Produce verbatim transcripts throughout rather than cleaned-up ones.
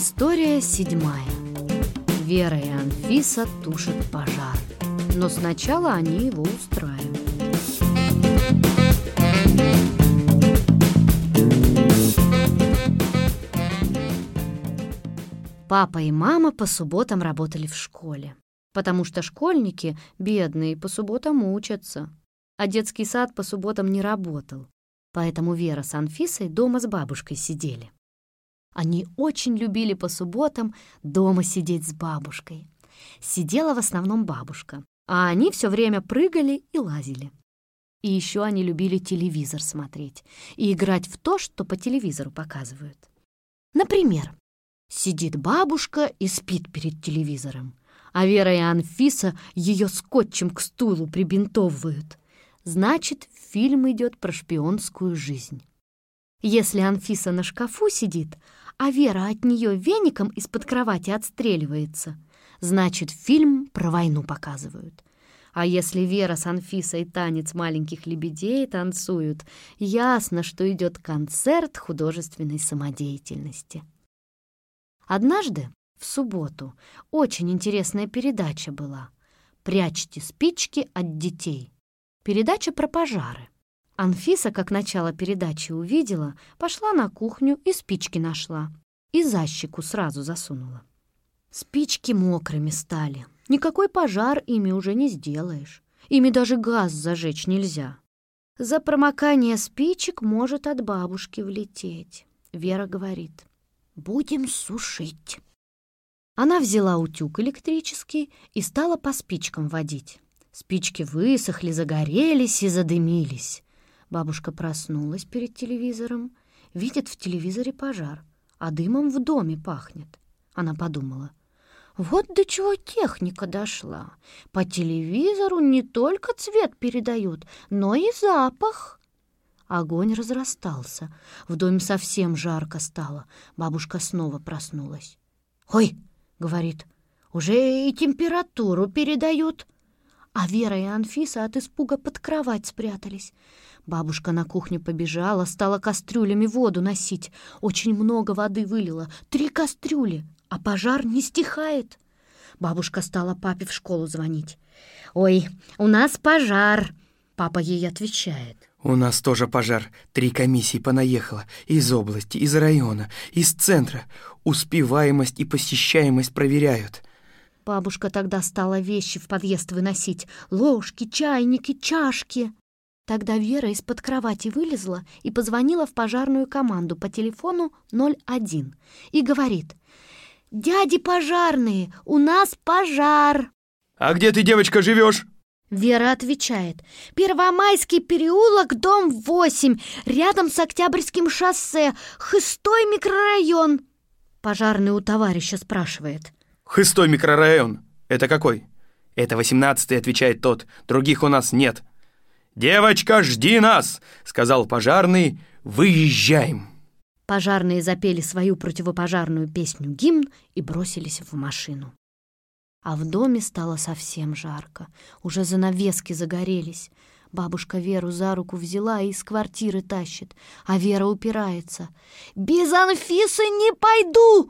История седьмая. Вера и Анфиса тушат пожар, но сначала они его устраивают. Папа и мама по субботам работали в школе, потому что школьники, бедные, по субботам учатся, а детский сад по субботам не работал, поэтому Вера с Анфисой дома с бабушкой сидели. Они очень любили по субботам дома сидеть с бабушкой. Сидела в основном бабушка, а они все время прыгали и лазили. И еще они любили телевизор смотреть и играть в то, что по телевизору показывают. Например, сидит бабушка и спит перед телевизором, а Вера и Анфиса ее скотчем к стулу прибинтовывают. Значит, фильм идет про шпионскую жизнь. Если Анфиса на шкафу сидит, а Вера от нее веником из-под кровати отстреливается, значит, фильм про войну показывают. А если Вера с Анфисой танец маленьких лебедей танцуют, ясно, что идет концерт художественной самодеятельности. Однажды, в субботу, очень интересная передача была «Прячьте спички от детей». Передача про пожары. Анфиса, как начало передачи увидела, пошла на кухню и спички нашла. И за щеку сразу засунула. Спички мокрыми стали. Никакой пожар ими уже не сделаешь. Ими даже газ зажечь нельзя. За промокание спичек может от бабушки влететь. Вера говорит: «Будем сушить». Она взяла утюг электрический и стала по спичкам водить. Спички высохли, загорелись и задымились. Бабушка проснулась перед телевизором, видит в телевизоре пожар, а дымом в доме пахнет. Она подумала: вот до чего техника дошла. По телевизору не только цвет передают, но и запах. Огонь разрастался, в доме совсем жарко стало. Бабушка снова проснулась. «Ой!» — говорит, «уже и температуру передают». А Вера и Анфиса от испуга под кровать спрятались. Бабушка на кухню побежала, стала кастрюлями воду носить. Очень много воды вылила, три кастрюли, а пожар не стихает. Бабушка стала папе в школу звонить. «Ой, у нас пожар!» Папа ей отвечает: «У нас тоже пожар. Три комиссии понаехало. Из области, из района, из центра. Успеваемость и посещаемость проверяют». Бабушка тогда стала вещи в подъезд выносить. Ложки, чайники, чашки. Тогда Вера из-под кровати вылезла и позвонила в пожарную команду по телефону ноль один и говорит: «Дяди пожарные, у нас пожар!» «А где ты, девочка, живешь?» Вера отвечает: «Первомайский переулок, дом восемь, рядом с Октябрьским шоссе, Хыстой микрорайон». Пожарный у товарища спрашивает: «Хыстой микрорайон. Это какой?» «Это восемнадцатый», отвечает тот. «Других у нас нет». «Девочка, жди нас!» — сказал пожарный. «Выезжаем!» Пожарные запели свою противопожарную песню-гимн и бросились в машину. А в доме стало совсем жарко. Уже занавески загорелись. Бабушка Веру за руку взяла и из квартиры тащит, а Вера упирается. «Без Анфисы не пойду!»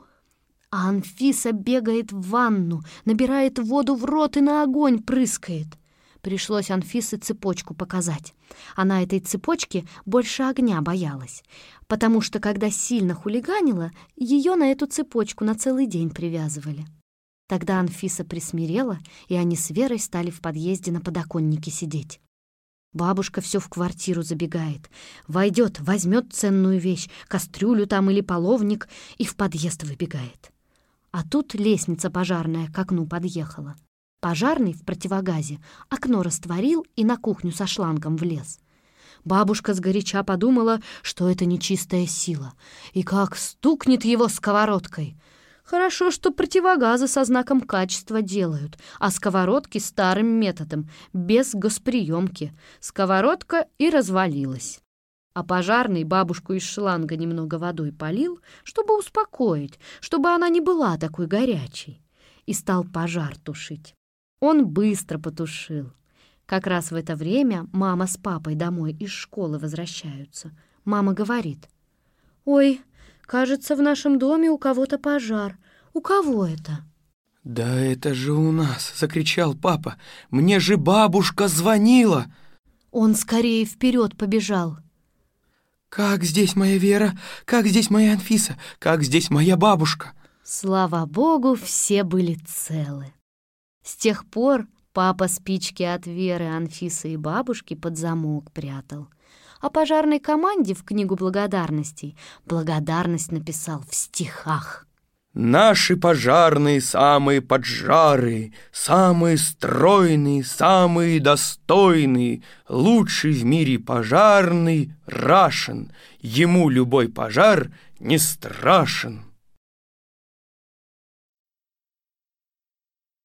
А Анфиса бегает в ванну, набирает воду в рот и на огонь прыскает. Пришлось Анфисе цепочку показать. Она этой цепочки больше огня боялась, потому что, когда сильно хулиганила, ее на эту цепочку на целый день привязывали. Тогда Анфиса присмирела, и они с Верой стали в подъезде на подоконнике сидеть. Бабушка все в квартиру забегает. Войдет, возьмет ценную вещь, кастрюлю там или половник, и в подъезд выбегает. А тут лестница пожарная к окну подъехала. Пожарный в противогазе окно растворил и на кухню со шлангом влез. Бабушка сгоряча подумала, что это нечистая сила, и как стукнет его сковородкой. Хорошо, что противогазы со знаком качества делают, а сковородки старым методом, без госприемки. Сковородка и развалилась. А пожарный бабушку из шланга немного водой полил, чтобы успокоить, чтобы она не была такой горячей, и стал пожар тушить. Он быстро потушил. Как раз в это время мама с папой домой из школы возвращаются. Мама говорит: «Ой, Кажется, в нашем доме у кого-то пожар. У кого это?» «Да это же у нас!» — закричал папа. «Мне же бабушка звонила!» Он скорее вперед побежал. «Как здесь моя Вера? Как здесь моя Анфиса? Как здесь моя бабушка?» Слава богу, все были целы. С тех пор папа спички от Веры, Анфисы и бабушки под замок прятал. О пожарной команде в книгу благодарностей благодарность написал в стихах. «Наши пожарные самые поджарые, самые стройные, самые достойные, лучший в мире пожарный Рашен, ему любой пожар не страшен».